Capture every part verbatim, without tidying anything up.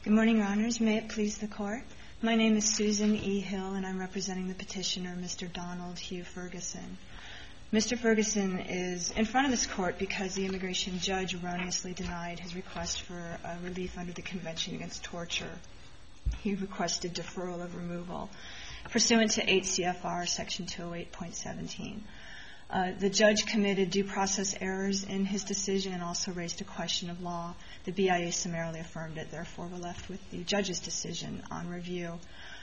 Good morning, Your Honors. May it please the Court. My name is Susan E. Hill, and I'm representing the petitioner, Mister Donald Hugh Ferguson. Mister Ferguson is in front of this Court because the immigration judge erroneously denied his request for uh, relief under the Convention Against Torture. He requested deferral of removal pursuant to eight C F R Section two oh eight point seventeen. Uh, the judge committed due process errors in his decision and also raised a question of law. The B I A summarily affirmed it. Therefore, we're left with the judge's decision on review.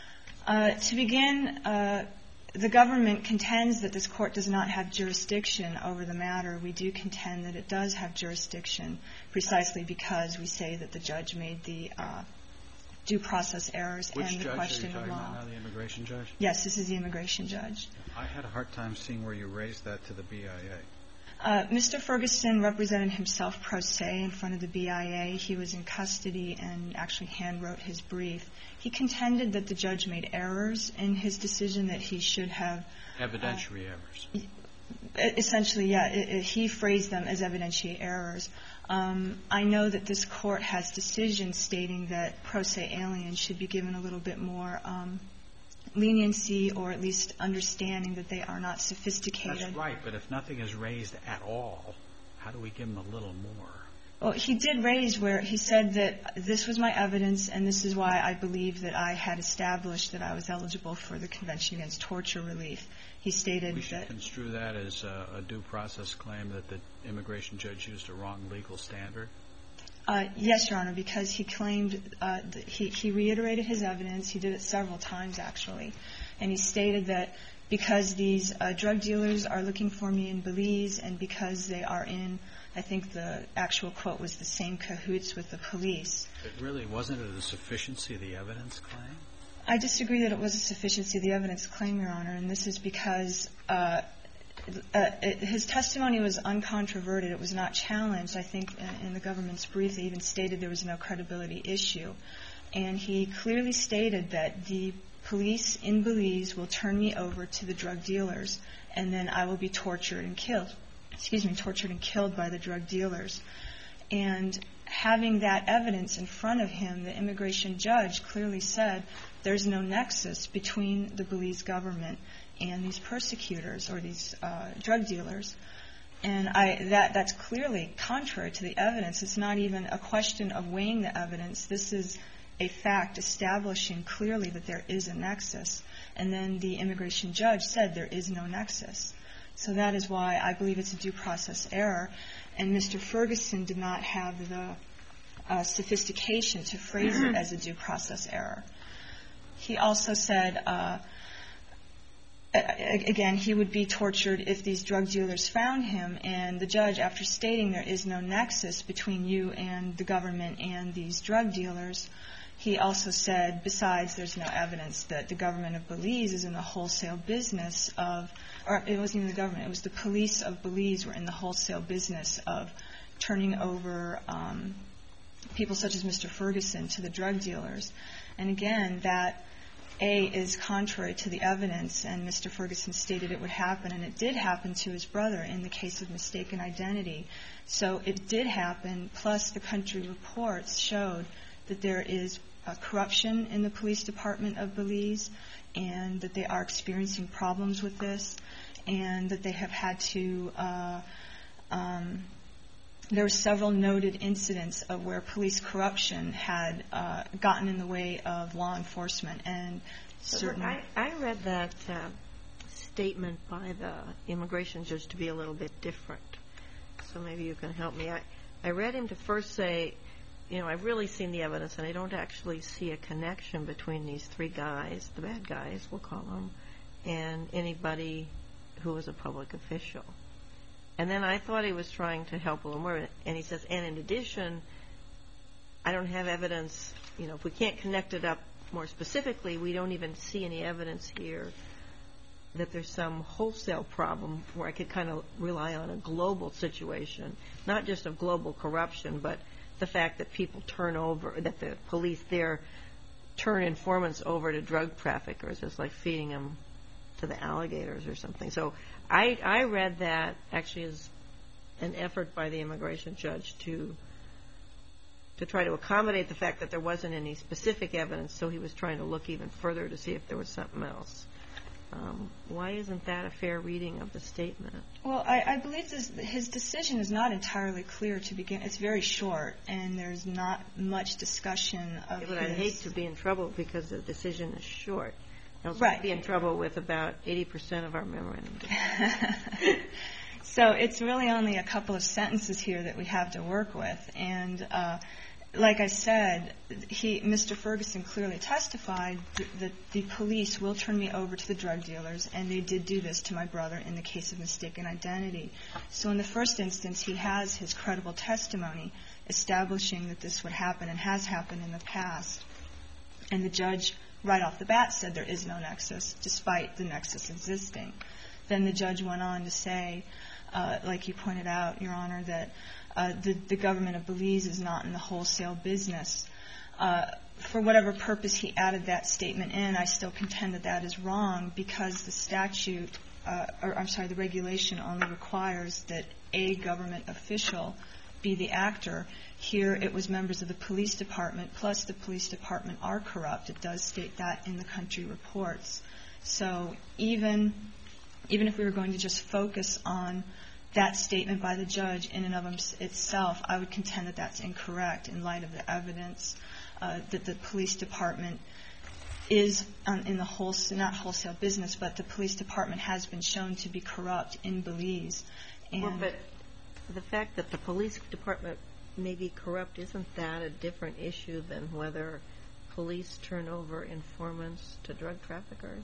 Uh, to begin, uh, the government contends that this Court does not have jurisdiction over the matter. We do contend that it does have jurisdiction precisely because we say that the judge made the uh, due process errors Which and the judge question are you of talking law. about now, the immigration judge? Yes, this is the immigration judge. I had a hard time seeing where you raised that to the B I A. Uh, Mister Ferguson represented himself pro se in front of the B I A. He was in custody and actually hand-wrote his brief. He contended that the judge made errors in his decision that he should have... Evidentiary uh, errors. Essentially, yeah. It, it, he phrased them as evidentiary errors. Um, I know that this Court has decisions stating that pro se aliens should be given a little bit more um, leniency or at least understanding that they are not sophisticated. That's right, but if nothing is raised at all, how do we give them a little more? Well, he did raise where he said that this was my evidence and this is why I believe that I had established that I was eligible for the Convention Against Torture relief. He stated that... We should construe that as a, a due process claim that the immigration judge used a wrong legal standard? Uh, yes, Your Honor, because he claimed, uh, that he, he reiterated his evidence. He did it several times, actually. And he stated that because these uh, drug dealers are looking for me in Belize and because they are in, I think the actual quote was the same cahoots with the police. It really wasn't it a sufficiency of the evidence claim? I disagree that it was a sufficiency of the evidence claim, Your Honor, and this is because uh, uh, it, his testimony was uncontroverted. It was not challenged. I think in, in the government's brief they even stated there was no credibility issue. And he clearly stated that the police in Belize will turn me over to the drug dealers and then I will be tortured and killed. Excuse me, tortured and killed by the drug dealers. And having that evidence in front of him, the immigration judge clearly said there's no nexus between the Belize government and these persecutors or these uh, drug dealers. And I, that, that's clearly contrary to the evidence. It's not even a question of weighing the evidence. This is a fact establishing clearly that there is a nexus. And then the immigration judge said there is no nexus. So that is why I believe it's a due process error. And Mister Ferguson did not have the uh, sophistication to phrase it as a due process error. He also said, uh, again, he would be tortured if these drug dealers found him. And the judge, after stating there is no nexus between you and the government and these drug dealers, he also said, besides, there's no evidence that the government of Belize is in the wholesale business of, or it wasn't even the government, it was the police of Belize were in the wholesale business of turning over um, people such as Mister Ferguson to the drug dealers. And again, that A is contrary to the evidence, and Mister Ferguson stated it would happen, and it did happen to his brother in the case of mistaken identity. So it did happen, plus the country reports showed that there is uh, corruption in the police department of Belize and that they are experiencing problems with this and that they have had to, uh, um, there were several noted incidents of where police corruption had uh, gotten in the way of law enforcement and certain... I, I read that uh, statement by the immigration judge to be a little bit different. So maybe you can help me. I, I read him to first say, you know, I've really seen the evidence, and I don't actually see a connection between these three guys, the bad guys, we'll call them, and anybody who was a public official. And then I thought he was trying to help a little more, and he says, and in addition, I don't have evidence, you know, if we can't connect it up more specifically, we don't even see any evidence here that there's some wholesale problem where I could kind of rely on a global situation, not just of global corruption, but the fact that people turn over, that the police there turn informants over to drug traffickers. It's like feeding them to the alligators or something. So I, I read that actually as an effort by the immigration judge to to try to accommodate the fact that there wasn't any specific evidence, so he was trying to look even further to see if there was something else. Um, why isn't that a fair reading of the statement? Well, I, I believe this, his decision is not entirely clear to begin. It's very short, and there's not much discussion of yeah, but his... I'd hate to be in trouble because the decision is short. I'll right. be in trouble with about eighty percent of our memorandum. So it's really only a couple of sentences here that we have to work with. And uh, like I said, he, Mister Ferguson clearly testified that the police will turn me over to the drug dealers, and they did do this to my brother in the case of mistaken identity. So in the first instance, he has his credible testimony establishing that this would happen and has happened in the past. And the judge, right off the bat, said there is no nexus, despite the nexus existing. Then the judge went on to say, uh, like you pointed out, Your Honor, that uh, the, the government of Belize is not in the wholesale business. Uh, for whatever purpose he added that statement in, I still contend that that is wrong because the statute, uh, or I'm sorry, the regulation only requires that a government official be the actor. Here it was members of the police department, plus the police department are corrupt. It does state that in the country reports. So even even if we were going to just focus on that statement by the judge in and of itself, I would contend that that's incorrect in light of the evidence uh, that the police department is um, in the wholesale, not wholesale business, but the police department has been shown to be corrupt in Belize. And well, but the fact that the police department may be corrupt, isn't that a different issue than whether police turn over informants to drug traffickers?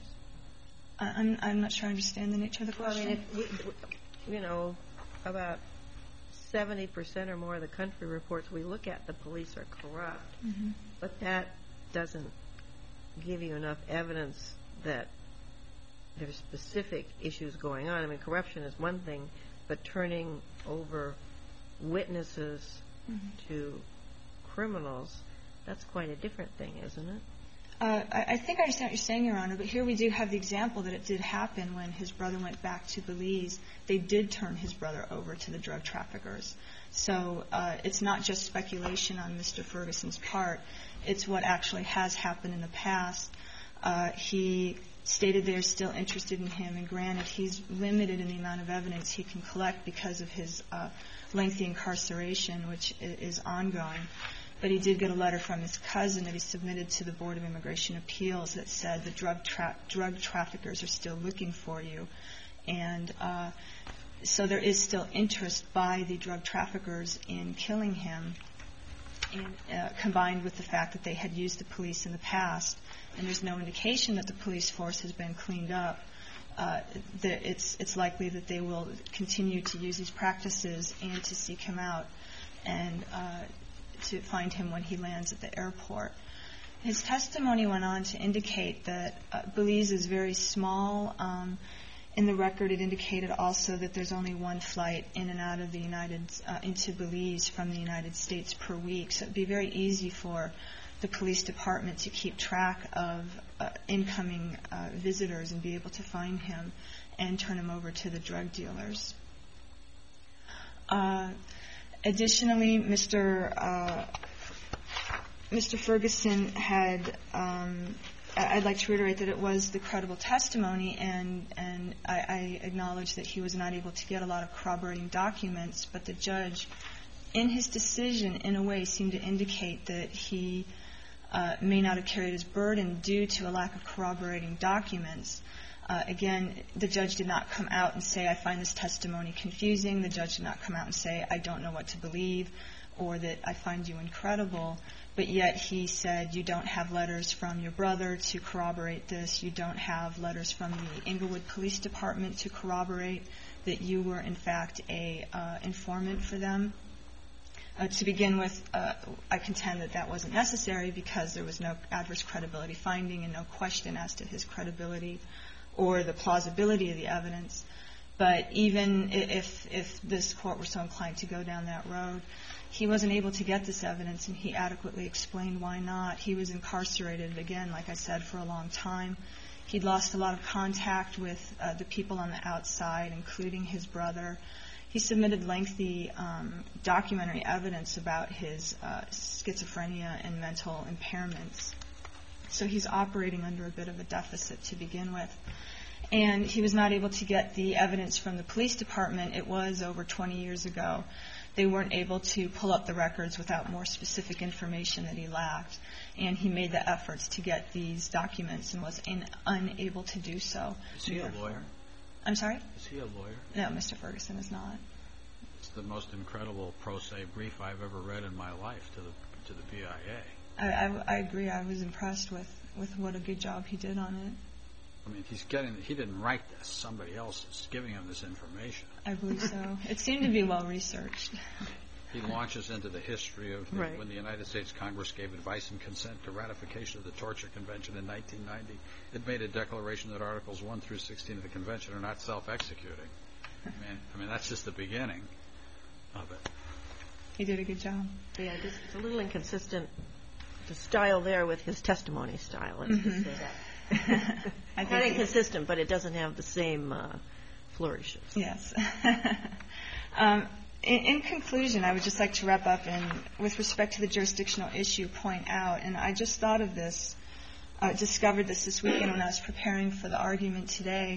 I'm, I'm not sure I understand the nature of the question. Well, I mean, if we, you know, about seventy percent or more of the country reports we look at, the police are corrupt. Mm-hmm. But that doesn't give you enough evidence that there's specific issues going on. I mean, corruption is one thing, but turning over witnesses mm-hmm. to criminals, that's quite a different thing, isn't it? Uh, I, I think I understand what you're saying, Your Honor, but here we do have the example that it did happen when his brother went back to Belize. They did turn his brother over to the drug traffickers. So uh, it's not just speculation on Mister Ferguson's part. It's what actually has happened in the past. Uh, he stated they're still interested in him, and granted, he's limited in the amount of evidence he can collect because of his uh, lengthy incarceration, which is ongoing. But he did get a letter from his cousin that he submitted to the Board of Immigration Appeals that said the drug tra- drug traffickers are still looking for you. And uh, so there is still interest by the drug traffickers in killing him, and, uh, combined with the fact that they had used the police in the past. And there's no indication that the police force has been cleaned up. Uh, that it's, it's likely that they will continue to use these practices and to seek him out and uh, to find him when he lands at the airport. His testimony went on to indicate that uh, Belize is very small. Um, in the record, it indicated also that there's only one flight in and out of the United uh, into Belize from the United States per week. So it'd be very easy for the police department to keep track of uh, incoming uh, visitors and be able to find him and turn him over to the drug dealers. Uh, Additionally, Mister Uh, Mister Ferguson had, um, I'd like to reiterate that it was the credible testimony, and, and I, I acknowledge that he was not able to get a lot of corroborating documents, but the judge, in his decision, in a way, seemed to indicate that he uh, may not have carried his burden due to a lack of corroborating documents. Uh, again, the judge did not come out and say, I find this testimony confusing. The judge did not come out and say, I don't know what to believe, or that I find you incredible. But yet he said, you don't have letters from your brother to corroborate this. You don't have letters from the Inglewood Police Department to corroborate that you were, in fact, a uh, informant for them. Uh, to begin with, uh, I contend that that wasn't necessary because there was no adverse credibility finding and no question as to his credibility or the plausibility of the evidence. But even if if this court were so inclined to go down that road, he wasn't able to get this evidence, and he adequately explained why not. He was incarcerated, again, like I said, for a long time. He'd lost a lot of contact with uh, the people on the outside, including his brother. he submitted lengthy um, documentary evidence about his uh, schizophrenia and mental impairments. So he's operating under a bit of a deficit to begin with. And he was not able to get the evidence from the police department. It was over twenty years ago. They weren't able to pull up the records without more specific information that he lacked. And he made the efforts to get these documents and was in, unable to do so. Is he a lawyer? I'm sorry? Is he a lawyer? No, Mister Ferguson is not. It's the most incredible pro se brief I've ever read in my life to the to the B I A. I, I, I agree. I was impressed with, with what a good job he did on it. I mean, he's getting, he didn't write this. Somebody else is giving him this information. I believe so. It seemed to be well researched. He launches into the history of the, Right. when the United States Congress gave advice and consent to ratification of the Torture Convention in nineteen ninety. It made a declaration that Articles one through sixteen of the Convention are not self-executing. I mean, I mean, that's just the beginning of it. He did a good job. Yeah, just, it's a little inconsistent, the style there with his testimony style. Let's Mm-hmm. just say that. I Not think inconsistent, but it doesn't have the same uh, flourishes. Yes. um, in, in conclusion, I would just like to wrap up and, with respect to the jurisdictional issue, point out, and I just thought of this, uh, discovered this this weekend when I was preparing for the argument today.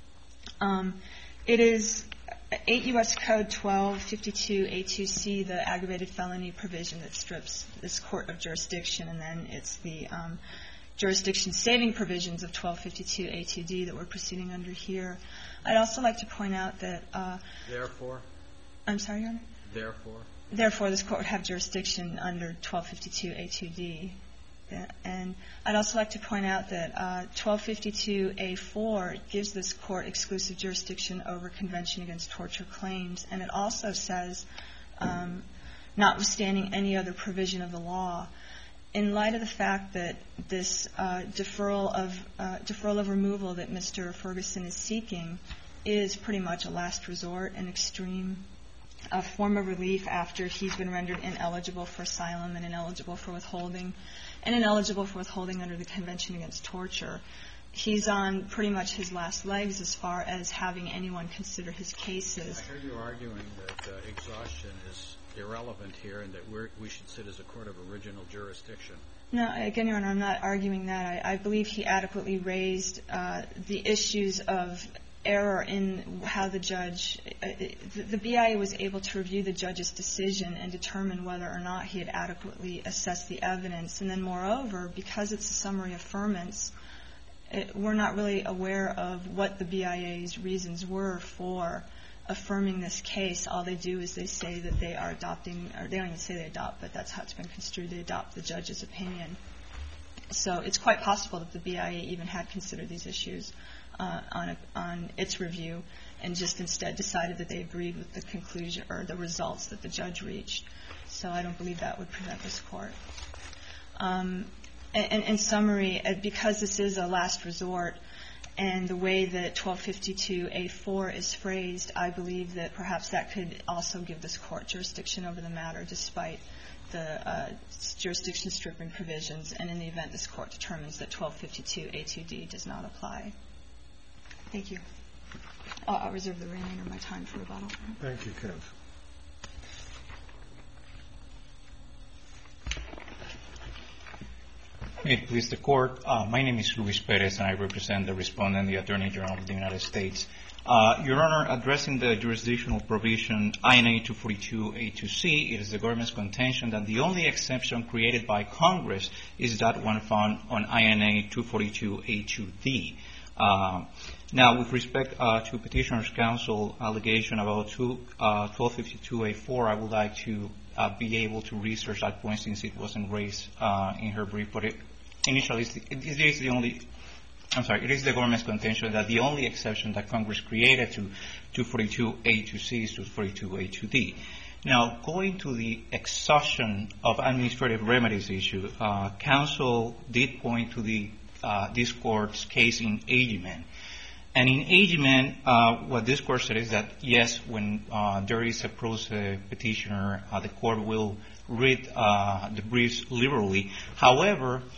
Um, it is eight U S Code twelve fifty-two A two C, the aggravated felony provision that strips this court of jurisdiction, and then it's the um, jurisdiction-saving provisions of twelve fifty-two A two D that we're proceeding under here. I'd also like to point out that... Uh, Therefore? I'm sorry, Your Honor? Therefore? Therefore, this court would have jurisdiction under twelve fifty-two A two D. Yeah, and I'd also like to point out that uh, twelve fifty-two A four gives this court exclusive jurisdiction over Convention Against Torture claims, and it also says, um, notwithstanding any other provision of the law, in light of the fact that this uh, deferral of uh, deferral of removal that Mister Ferguson is seeking is pretty much a last resort, an extreme uh, form of relief after he's been rendered ineligible for asylum and ineligible for withholding, and ineligible for withholding under the Convention Against Torture. He's on pretty much his last legs as far as having anyone consider his cases. I heard you arguing that uh, exhaustion is irrelevant here and that we're, we should sit as a court of original jurisdiction. No, again, Your Honor, I'm not arguing that. I, I believe he adequately raised uh, the issues of error in how the judge, uh, the, the B I A was able to review the judge's decision and determine whether or not he had adequately assessed the evidence. And then moreover, because it's a summary affirmance, it, we're not really aware of what the B I A's reasons were for affirming this case. All they do is they say that they are adopting, or they don't even say they adopt, but that's how it's been construed, they adopt the judge's opinion. So it's quite possible that the B I A even had considered these issues uh, on, a, on its review and just instead decided that they agreed with the conclusion or the results that the judge reached. So I don't believe that would prevent this court. Um, and in summary, because this is a last resort, and the way that twelve fifty-two A four is phrased, I believe that perhaps that could also give this court jurisdiction over the matter despite the uh, jurisdiction stripping provisions, and in the event this court determines that twelve fifty-two A two D does not apply. Thank you. I'll, I'll reserve the remainder of my time for rebuttal. Thank you, Kev. May it please the Court. Uh, my name is Luis Perez, and I represent the respondent, the Attorney General of the United States. Uh, Your Honor, addressing the jurisdictional provision I N A two forty-two A two C, it is the government's contention that the only exception created by Congress is that one found on I N A two forty-two A two D. Uh, now, with respect uh, to Petitioner's Counsel allegation about two, uh, twelve fifty-two A four, I would like to uh, be able to research that point since it wasn't raised uh, in her brief, but it initially it's the, it is the only, I'm sorry, it is the government's contention that the only exception that Congress created to two forty-two A two C is two forty-two A two D. Now, going to the exhaustion of administrative remedies issue, uh, counsel did point to the uh, this court's case in Ageman. And in Ageman, uh, what this court said is that, yes, when uh, there is a pro se petitioner, uh, the court will read uh, the briefs liberally. However,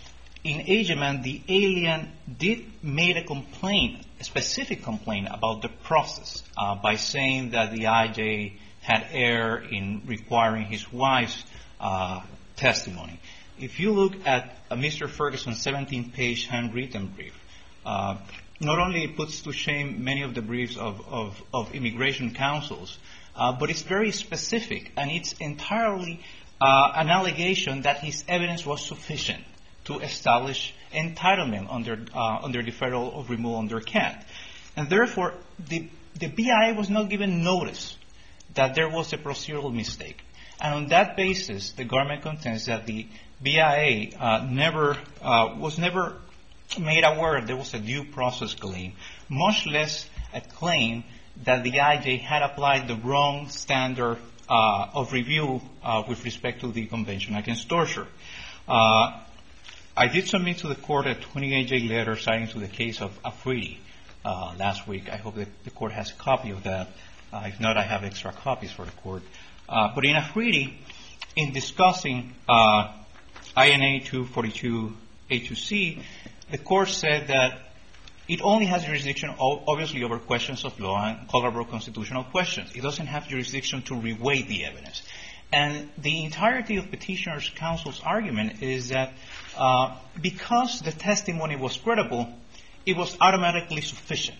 in Ageman, the alien did make a complaint, a specific complaint about the process uh, by saying that the I J had erred in requiring his wife's uh, testimony. If you look at uh, Mister Ferguson's seventeen-page handwritten brief, uh, not only it puts to shame many of the briefs of, of, of immigration counsels, uh, but it's very specific, and it's entirely uh, an allegation that his evidence was sufficient to establish entitlement under uh, under the federal of removal under C A T. And therefore, the, the B I A was not given notice that there was a procedural mistake. And on that basis, the government contends that the B I A uh, never uh, was never made aware there was a due process claim, much less a claim that the I J had applied the wrong standard uh, of review uh, with respect to the Convention Against Torture. Uh, I did submit to the court a twenty-eight J letter citing to the case of Afridi uh, last week. I hope that the court has a copy of that. Uh, if not, I have extra copies for the court. Uh, but in Afridi, in discussing uh, I N A two forty-two A two C, the court said that it only has jurisdiction, obviously, over questions of law and colorable constitutional questions. It doesn't have jurisdiction to reweigh the evidence. And the entirety of Petitioner's counsel's argument is that uh, because the testimony was credible, it was automatically sufficient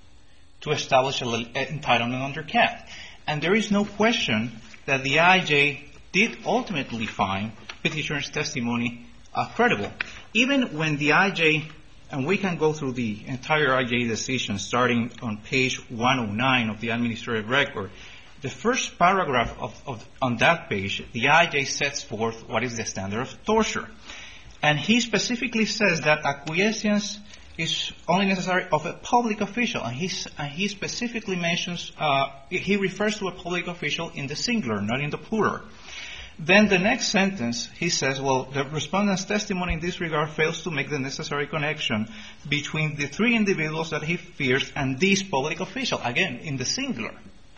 to establish an entitlement under C A T. And there is no question that the I J did ultimately find Petitioner's testimony uh, credible. Even when the I J, and we can go through the entire I J decision starting on page one oh nine of the administrative record, the first paragraph of, of, on that page, the I J sets forth what is the standard of torture. And he specifically says that acquiescence is only necessary of a public official. And, he's, and he specifically mentions, uh, he refers to a public official in the singular, not in the plural. Then the next sentence, he says, well, the respondent's testimony in this regard fails to make the necessary connection between the three individuals that he fears and this public official, again, in the singular.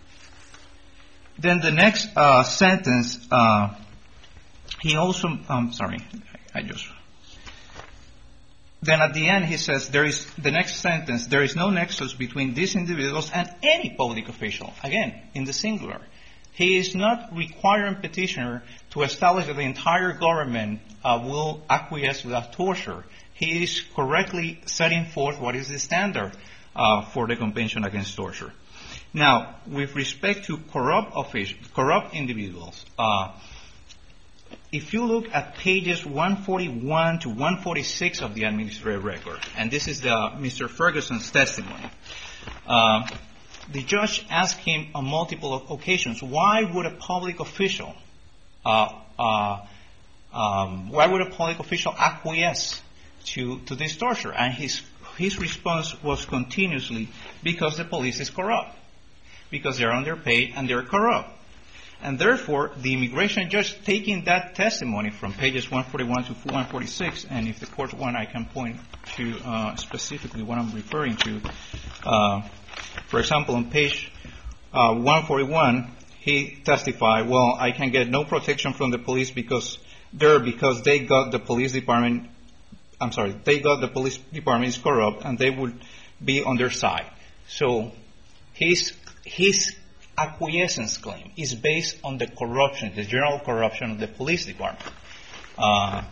Then the next uh, sentence, uh, he also, I'm sorry, I just, then at the end he says, there is, the next sentence, there is no nexus between these individuals and any public official, again, in the singular. He is not requiring Petitioner to establish that the entire government uh, will acquiesce without torture. He is correctly setting forth what is the standard uh, for the Convention Against Torture. Now, with respect to corrupt officials, corrupt individuals, uh, if you look at pages one forty-one to one forty-six of the administrative record, and this is the Mister Ferguson's testimony, uh, the judge asked him on multiple occasions, why would a public official, uh, uh, um, why would a public official acquiesce to, to this torture? And his, his response was continuously, because the police is corrupt, because they're underpaid and they're corrupt. And therefore, the immigration judge taking that testimony from pages one forty-one to one forty-six, and if the court want, I can point to uh, specifically what I'm referring to. Uh, for example, on page uh, one forty-one, he testified, well, I can get no protection from the police because they're because they got the police department, I'm sorry, they got the police department is corrupt and they would be on their side. So his his acquiescence claim is based on the corruption, the general corruption of the police department. Uh,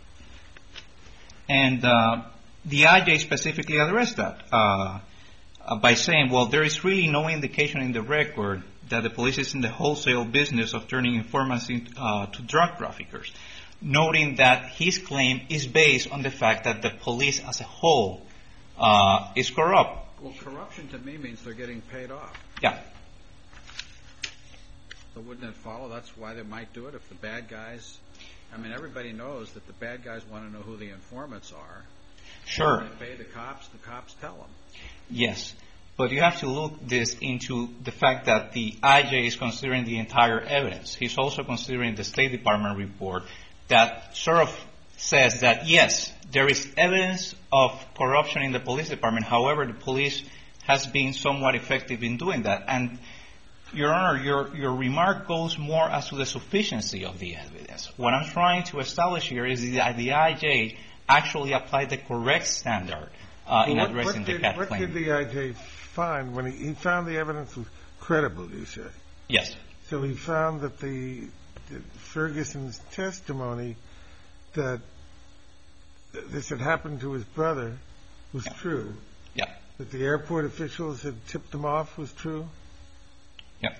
and uh, the I J specifically addressed that uh, uh, by saying, well, there is really no indication in the record that the police is in the wholesale business of turning informants in, uh, to drug traffickers, noting that his claim is based on the fact that the police as a whole uh, is corrupt. Well, corruption to me means they're getting paid off. Yeah. So wouldn't it follow that's why they might do it if the bad guys, I mean, everybody knows that the bad guys want to know who the informants are. Sure. When they pay the cops, the cops tell them. Yes. But you have to look this into the fact that the I J is considering the entire evidence. He's also considering the State Department report that sort of says that, yes, there is evidence of corruption in the police department. However, the police has been somewhat effective in doing that. And Your Honor, your, your remark goes more as to the sufficiency of the evidence. What I'm trying to establish here is that the I J actually applied the correct standard uh, in Well, what- addressing what the did- cat What claim. did the I J find when he, he found the evidence was credible, you say? Yes. So he found that the that Ferguson's testimony that this had happened to his brother was true. Yeah. That the airport officials had tipped him off was true. Yeah.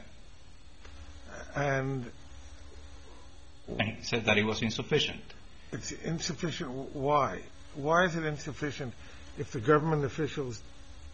And And he said that it was insufficient. it's insufficient. Why? Why is it insufficient if the government officials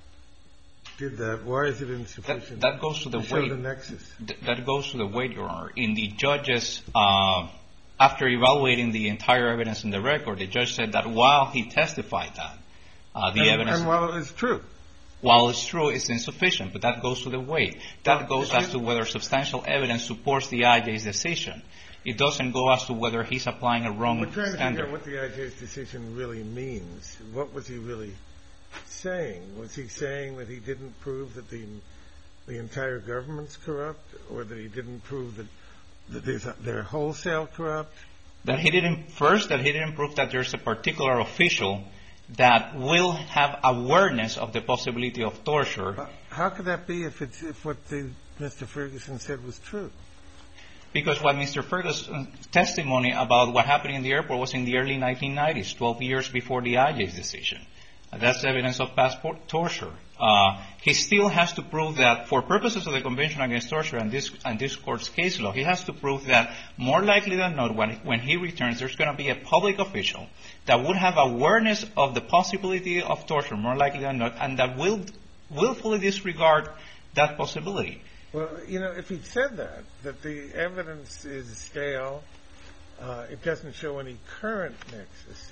did that? Why is it insufficient? That, that goes to the to show weight. the nexus. Th- that goes to the weight, Your Honor. In the judge's, uh, after evaluating the entire evidence in the record, the judge said that while he testified that, uh, the and, evidence, and while it is true, while it's true, it's insufficient. But that goes to the weight. That Well, goes it- as to whether substantial evidence supports the I J's decision. It doesn't go as to whether he's applying a wrong we're trying to figure standard. out what the I J's decision really means. What was he really saying? Was he saying that he didn't prove that the the entire government's corrupt, or that he didn't prove that, that there's a, they're wholesale corrupt? That he didn't, first, that he didn't prove that there's a particular official that will have awareness of the possibility of torture. How- How could that be if it's if what the, Mister Ferguson said was true? Because what Mister Ferguson's testimony about what happened in the airport was in the early nineteen nineties, twelve years before the I J's decision. Uh, that's evidence of past por- torture. Uh, he still has to prove that, for purposes of the Convention Against Torture and this, and this court's case law, he has to prove that more likely than not, when, when he returns, there's going to be a public official that would have awareness of the possibility of torture, more likely than not, and that will willfully disregard that possibility. Well, you know, if he'd said that, that the evidence is stale, uh, it doesn't show any current nexus,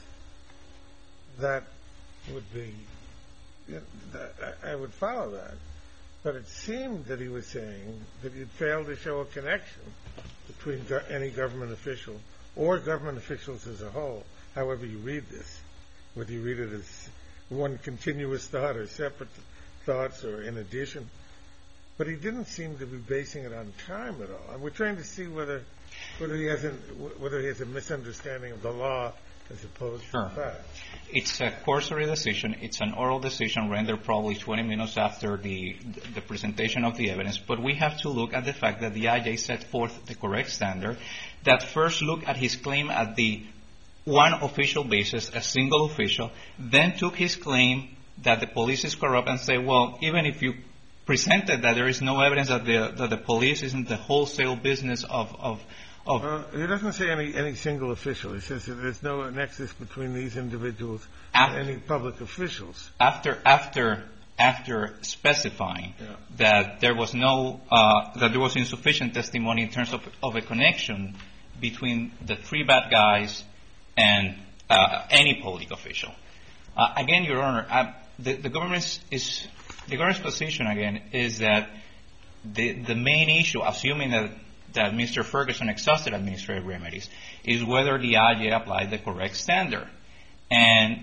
that would be, you know, that, I I would follow that. But it seemed that he was saying that he'd failed to show a connection between go- any government official or government officials as a whole, however you read this, whether you read it as one continuous thought or separate thoughts or in addition. But he didn't seem to be basing it on time at all. And we're trying to see whether whether he has a, whether he has a misunderstanding of the law as opposed Sure. to fact. It's a cursory decision. It's an oral decision rendered probably twenty minutes after the, the presentation of the evidence. But we have to look at the fact that the I J set forth the correct standard, that first look at his claim at the one official basis, a single official, then took his claim that the police is corrupt and say, well, even if you presented that there is no evidence that the, that the police isn't the wholesale business of, of, of Uh, he doesn't say any, any single official. He says that there's no nexus between these individuals After- and any public officials. after after after specifying Yeah. that there was no uh, that there was insufficient testimony in terms of, of a connection between the three bad guys and uh, any public official. Uh, again, Your Honor, uh, the, the government's is the government's position again is that the the main issue, assuming that that Mister Ferguson exhausted administrative remedies, is whether the I J applied the correct standard. And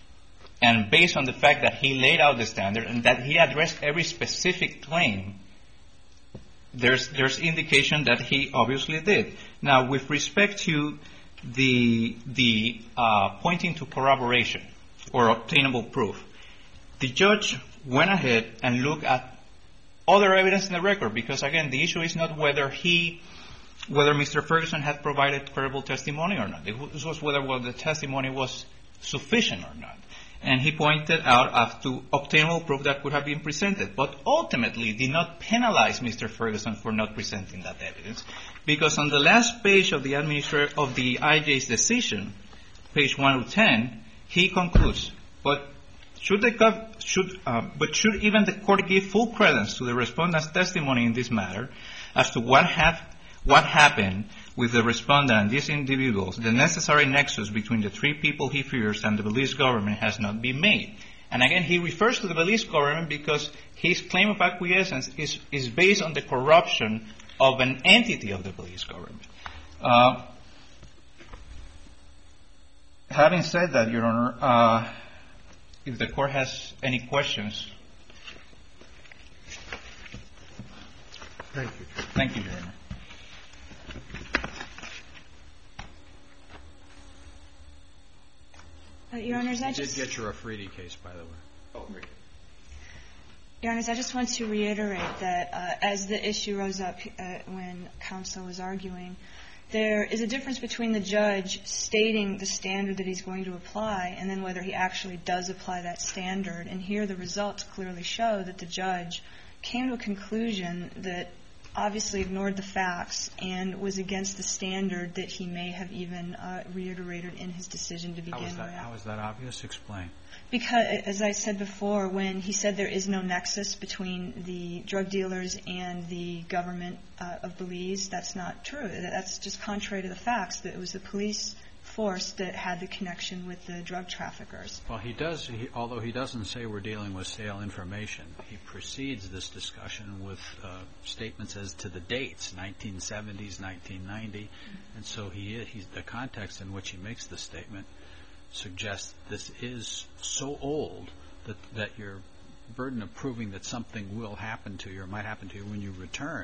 and based on the fact that he laid out the standard and that he addressed every specific claim, there's there's indication that he obviously did. Now, with respect to the the uh, pointing to corroboration or obtainable proof, the judge went ahead and looked at other evidence in the record, because again, the issue is not whether he, whether Mister Ferguson had provided credible testimony or not. It was whether well, the testimony was sufficient or not. And he pointed out as to obtainable proof that could have been presented, but ultimately did not penalize Mister Ferguson for not presenting that evidence, because on the last page of the administrative of the I J's decision, page one of ten, he concludes, but Should the gov- should uh, but should even the court give full credence to the respondent's testimony in this matter as to what have what happened with the respondent and these individuals, the necessary nexus between the three people he fears and the Belize government has not been made. And again, he refers to the Belize government because his claim of acquiescence is is based on the corruption of an entity of the Belize government. Uh, having said that, Your Honor. Uh, If the court has any questions. Thank you. Thank you, Your Honor. Uh, Your Honors, I You did just... get your Afridi case, by the way. Oh, great. Your Honors, I just want to reiterate that uh, as the issue rose up uh, when counsel was arguing, there is a difference between the judge stating the standard that he's going to apply and then whether he actually does apply that standard. And here the results clearly show that the judge came to a conclusion that obviously ignored the facts and was against the standard that he may have even uh, reiterated in his decision to begin How is that, with. how is that obvious? Explain. Because, as I said before, when he said there is no nexus between the drug dealers and the government uh, of Belize, that's not true. That's just contrary to the facts, that it was the police force that had the connection with the drug traffickers. Well, he does, he, although he doesn't say we're dealing with stale information, he precedes this discussion with uh, statements as to the dates, nineteen seventies, nineteen ninety, mm-hmm. and so he, he's, the context in which he makes the statement suggests this is so old that, that your burden of proving that something will happen to you or might happen to you when you return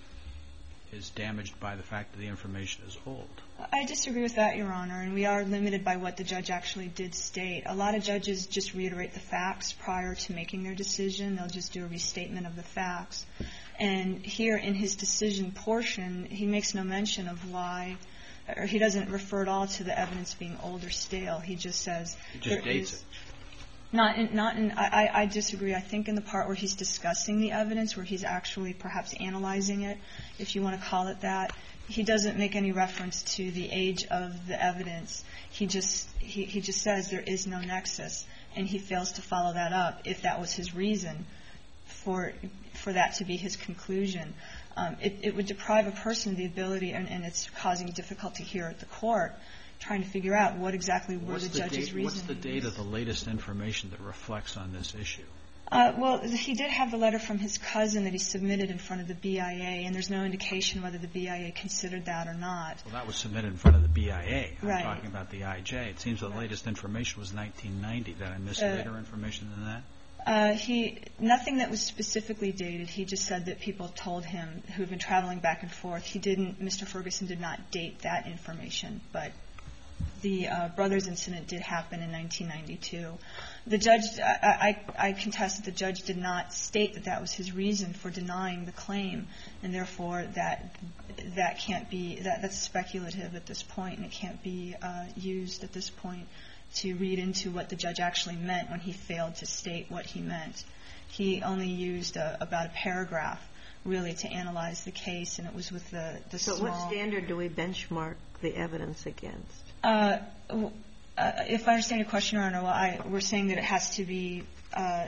is damaged by the fact that the information is old. I disagree with that, Your Honor, and we are limited by what the judge actually did state. A lot of judges just reiterate the facts prior to making their decision. They'll just do a restatement of the facts. And here in his decision portion, he makes no mention of why, or he doesn't refer at all to the evidence being old or stale. He just says He just there dates is, it. Not in, not in, I, I disagree. I think in the part where he's discussing the evidence, where he's actually perhaps analyzing it, if you want to call it that, he doesn't make any reference to the age of the evidence. He just, he, he just says there is no nexus, and he fails to follow that up if that was his reason for, for that to be his conclusion. Um, it, it would deprive a person of the ability, and, and it's causing difficulty here at the court, trying to figure out what exactly were What's the the judge's date, reasons. What's the date of the latest information that reflects on this issue? Uh, well, he did have the letter from his cousin that he submitted in front of the B I A, and there's no indication whether the B I A considered that or not. Well, that was submitted in front of the B I A. I'm Right. talking about the I J. It seems the Right. latest information was nineteen ninety. Did I miss Uh, later information than that? Uh, he nothing that was specifically dated. He just said that people told him who had been traveling back and forth. He didn't. Mister Ferguson did not date that information, but the uh, brothers incident did happen in nineteen ninety-two. The judge, I, I, I contest that the judge did not state that that was his reason for denying the claim, and therefore that that can't be that that's speculative at this point, and it can't be uh, used at this point to read into what the judge actually meant when he failed to state what he meant. He only used a, about a paragraph, really, to analyze the case, and it was with the, the so small... So what standard do we benchmark the evidence against? Uh, uh, if I understand your question, Your Honor, well, I, we're saying that it has to be uh,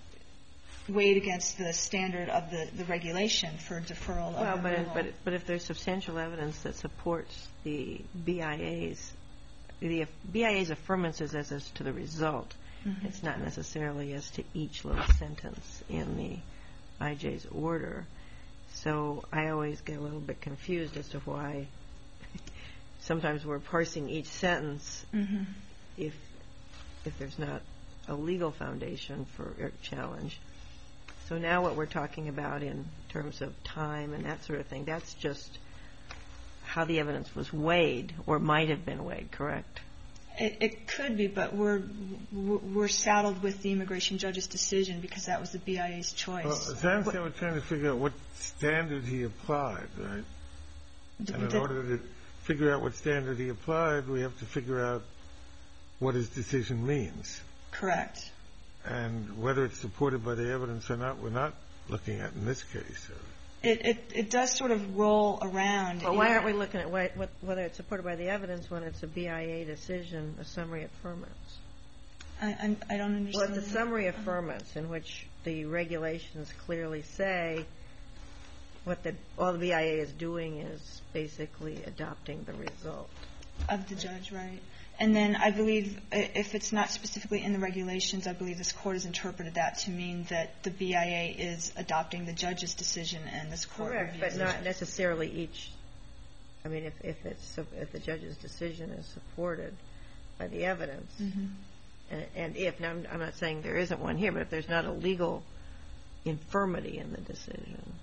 weighed against the standard of the, the regulation for deferral well, of but, removal. but but if there's substantial evidence that supports the B I A's, the B I A's affirmances as, as to the result, mm-hmm. it's not necessarily as to each little sentence in the I J's order. So I always get a little bit confused as to why sometimes we're parsing each sentence mm-hmm. if if there's not a legal foundation for a challenge. So now what we're talking about in terms of time and that sort of thing, that's just how the evidence was weighed or might have been weighed, correct? It, it could be, but we're we're saddled with the immigration judge's decision because that was the B I A's choice. Well, as I understand, we're trying to figure out what standard he applied, right? The, and in the, order to figure out what standard he applied, we have to figure out what his decision means. Correct. And whether it's supported by the evidence or not, we're not looking at in this case. It, it, it does sort of roll around. But why aren't we looking at what, what, whether it's supported by the evidence when it's a B I A decision, a summary affirmance? I, I, I don't understand. Well, it's a summary affirmance in which the regulations clearly say what the, all the B I A is doing is basically adopting the result. Of the judge, right. And then I believe if it's not specifically in the regulations, I believe this Court has interpreted that to mean that the B I A is adopting the judge's decision and this Court Correct, reviews but not it. necessarily each. I mean, if, if, it's, if the judge's decision is supported by the evidence, mm-hmm. and, and if, now I'm, I'm not saying there isn't one here, but if there's not a legal infirmity in the decision,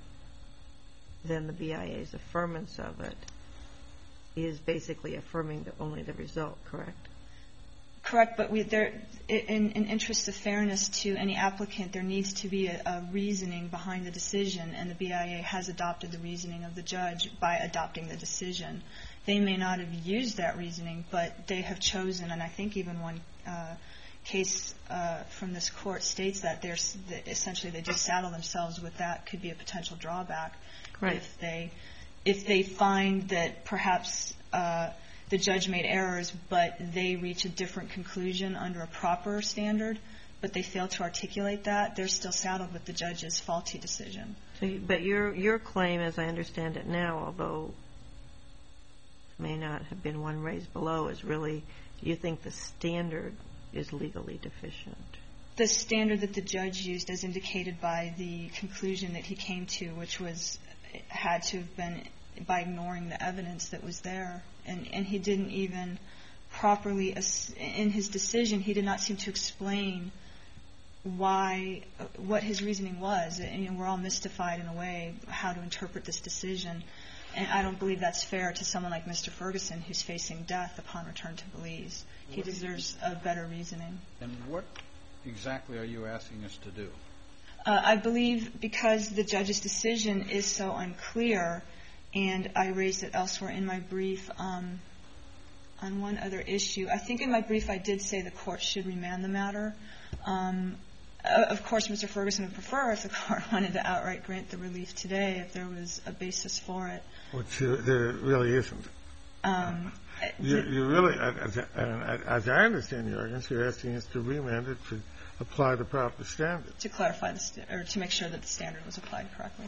then the B I A's affirmance of it is basically affirming the, only the result, correct? Correct, but we, there, in, in interest of fairness to any applicant, there needs to be a, a reasoning behind the decision, and the B I A has adopted the reasoning of the judge by adopting the decision. They may not have used that reasoning, but they have chosen, and I think even one uh, case uh, from this court states that they're that essentially they just saddle themselves with that could be a potential drawback. Right. If they if they find that perhaps uh, the judge made errors, but they reach a different conclusion under a proper standard, but they fail to articulate that, they're still saddled with the judge's faulty decision. So, you, but your your claim, as I understand it now, although it may not have been one raised below, is really you think the standard is legally deficient. The standard that the judge used, as indicated by the conclusion that he came to, which was had to have been by ignoring the evidence that was there, and and he didn't even properly in his decision he did not seem to explain why what his reasoning was. And, you know, we're all mystified in a way how to interpret this decision, and I don't believe that's fair to someone like Mister Ferguson, who's facing death upon return to Belize. He deserves a better reasoning. And what exactly are you asking us to do? Uh, I believe because the judge's decision is so unclear, and I raised it elsewhere in my brief um, on one other issue. I think in my brief I did say the court should remand the matter. Um, of course, Mister Ferguson would prefer if the court wanted to outright grant the relief today if there was a basis for it. Which uh, there really isn't. Um, you, you really, as, as I understand your arguments, you're asking us to remand it to apply the proper standard. To clarify the st- or to make sure that the standard was applied correctly.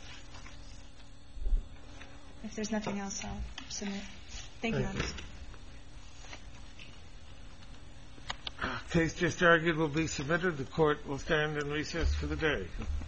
If there's nothing else, I'll submit. Thank, Thank you. you. Case just argued will be submitted. The court will stand in recess for the day.